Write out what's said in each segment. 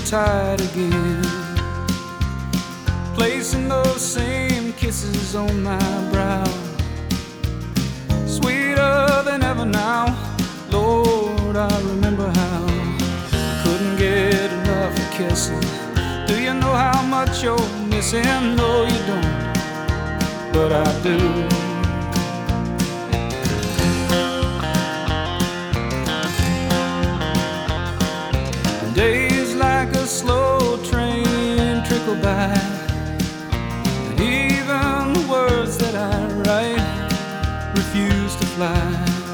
tight again, placing those same kisses on my brow. Sweeter than ever now, Lord, I remember how I couldn't get enough of kissing. Do you know how much you're missing? No, you don't, but I do. Days like a slow train trickle by, and even the words that I write refuse to fly.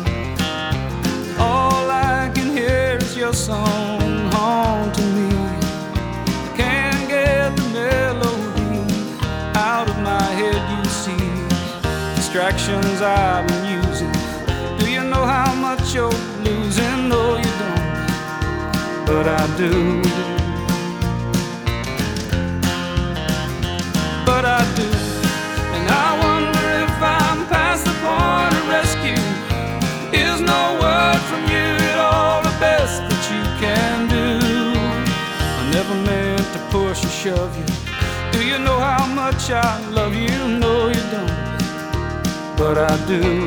All I can hear is your song haunting me. I can't get the melody out of my head, you see. Distractions I've been using. Do you know how much you're losing? No, you don't, but I do. But I do. And I wonder if I'm past the point of rescue. Is no word from you at all the best that you can do? I never meant to push or shove you. Do you know how much I love you? No, you don't, but I do.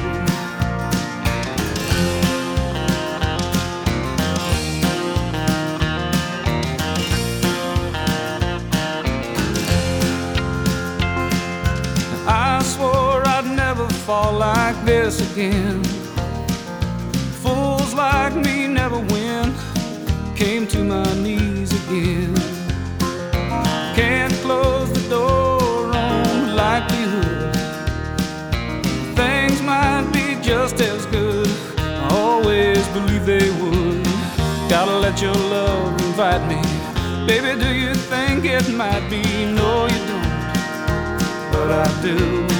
I swore I'd never fall like this again. Fools like me never win. Came to my knees again. Can't close the door on the likelihood things might be just as good. I always believed they would. Gotta let your love invite me. Baby, do you think it might be? No, you don't, but I do.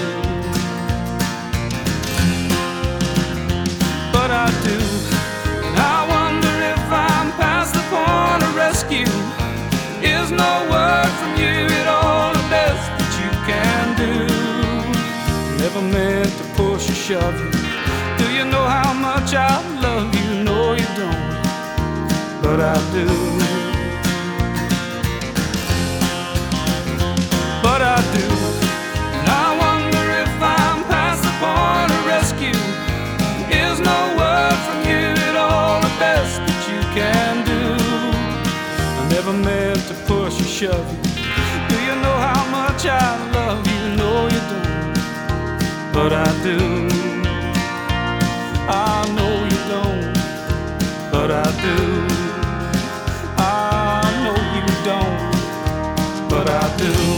But I do. And I wonder if I'm past the point of rescue. Is no word from you at all the best that you can do? Never meant to push or shove you. Do you know how much I love you? No, you don't, but I do. But I do. And I wonder if I'm past the point of rescue. Is no word from you at all the best that you can do? I never meant to push or shove you. Do you know how much I love you? No, you don't, but I do. I know you don't, but I do. I know you don't, but I do.